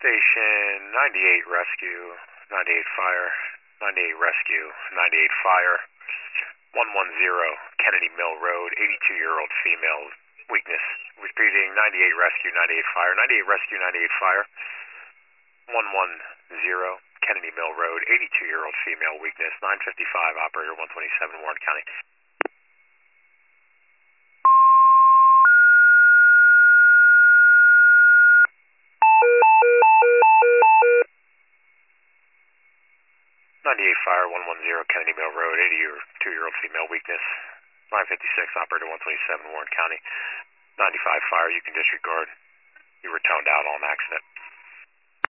Station 98 rescue, 98 fire, 98 rescue, 98 fire, 110 Kennedy Mill Road, 82-year-old female, weakness. Repeating 98 rescue, 98 fire, 98 rescue, 98 fire, 110 Kennedy Mill Road, 82-year-old female, weakness, 955, operator 127, Warren County. 98 fire, 110 Kennedy Mill Road, 82-year-old female, weakness, 956, operator 127, Warren County. 95 fire, you can disregard. You were toned out on accident.